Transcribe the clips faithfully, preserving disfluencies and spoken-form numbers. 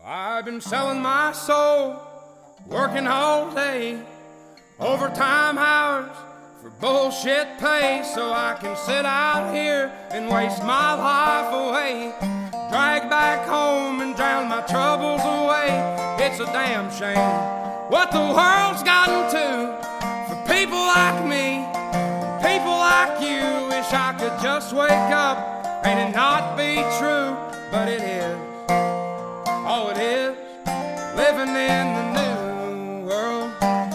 I've been selling my soul, working all day, overtime hours for bullshit pay, so I can sit out here and waste my life away, drag back home and drown my troubles away. It's a damn shame what the world's gotten to for people like me, people like you. Wish I could just wake up and it not be true, but it is. Oh, it is living in the new world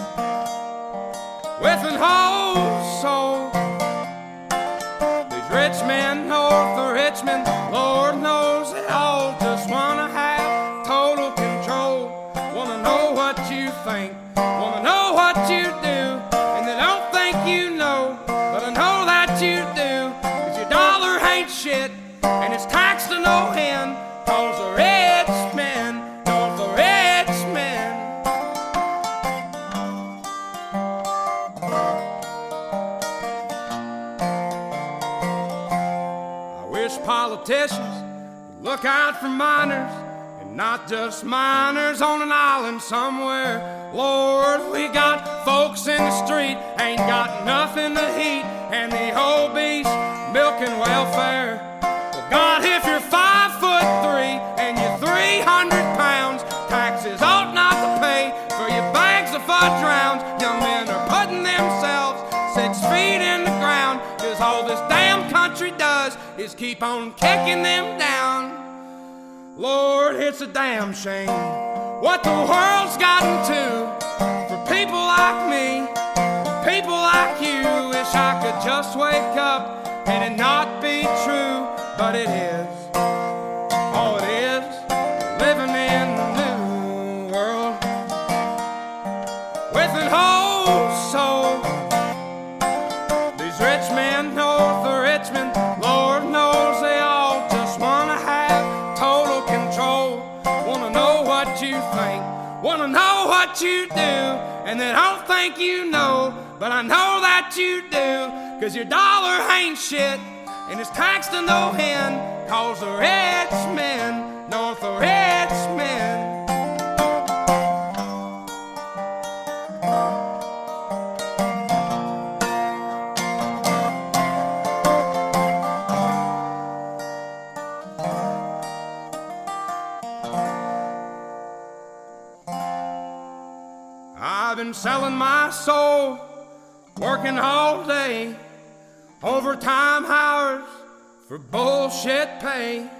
with an whole soul. These rich men north of Richmond, Lord knows they all just wanna have total control. Wanna know what you think, wanna know what you do, and they don't think you know, but I know that you do, 'cause your dollar ain't shit and it's taxed to no end, 'cause the rich men, north of Richmond. I wish politicians would look out for miners, and not just miners on an island somewhere. Lord, we got folks in the street, ain't got nothing to eat, and the obese milking welfare. Well, God, if you're five foot three and you're three hundred pounds, taxes ought not to pay for your bags of fudge rounds. Young men are putting themselves six feet in the ground, 'cause all this damn country does is keep on kicking them down. Lord, it's a damn shame what the world's gotten to for people like me, people like you. Wish I could just wake up and it not be true, but it is. Oh, it is living in the new world with an whole soul. These rich men north of Richmond, Lord knows they all just wanna have total control. Wanna know what you think, wanna know what you do, and they don't think you know, but I know that you do, 'cause your dollar ain't shit and it's taxed to no end, 'cause the rich men, north of Richmond. I've been selling my soul, working all day, overtime hours for bullshit pay,